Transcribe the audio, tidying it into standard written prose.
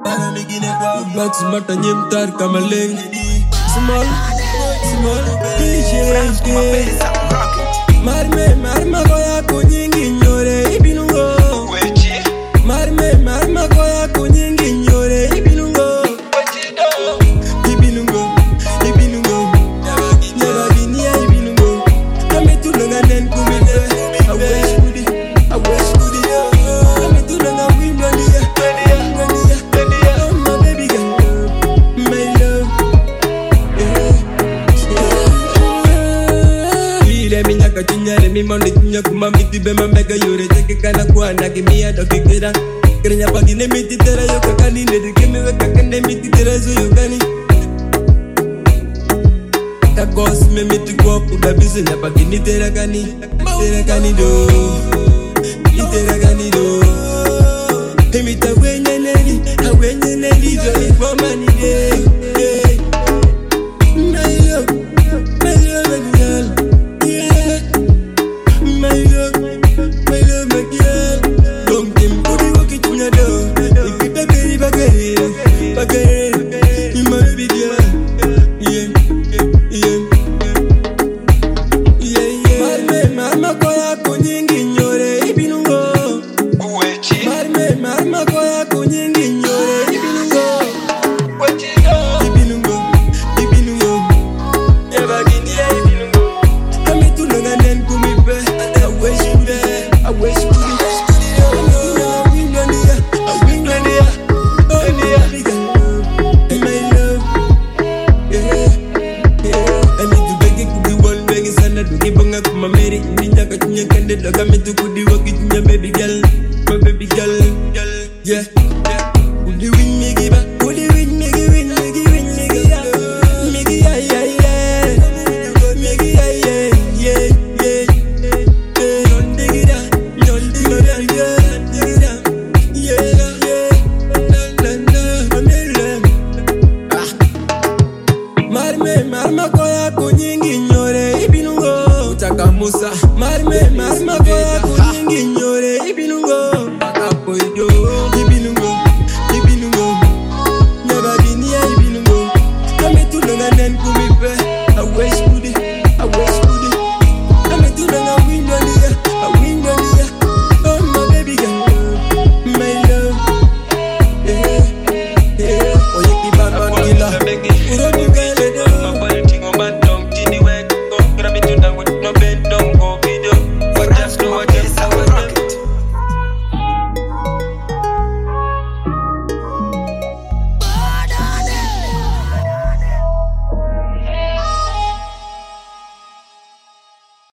Bugs mata nyemtar kamaleng. Small DJ. Marma koya kunyingi nyore ibinungo. Marma koya kunyingi nyore ibinungo. Ibinungo. Nyabaginia ibinungo. Kame tulunganen kumide. I wish goody. Kame tulunga wimlonia. Oh my baby girl, my love. Ile minyaka chinyare mi mande chinya kuma miti be mamega yore teke kana kuana kimia dokikira. Kirenya pagine miti tera yo kakani ne dikeme weka kende miti tera zo yo kani. Takos me miti kwa puda bise nya pagine tera kani do. Itera kani do. Emita wenye neli jo ifo mani de. My love, yeah. My love, my girl. Long time kudi waki chunya do. Ifi bageri, my baby girl. Yeah. Marma koya kunyingi nyore ibinungo. Marma koya kunyingi nyore ibinungo. Ibinungo. Yabaginia ibinungo. Kame tulunganen kumibe. I wish goody. My baby girl, yeah. Would you win me give up?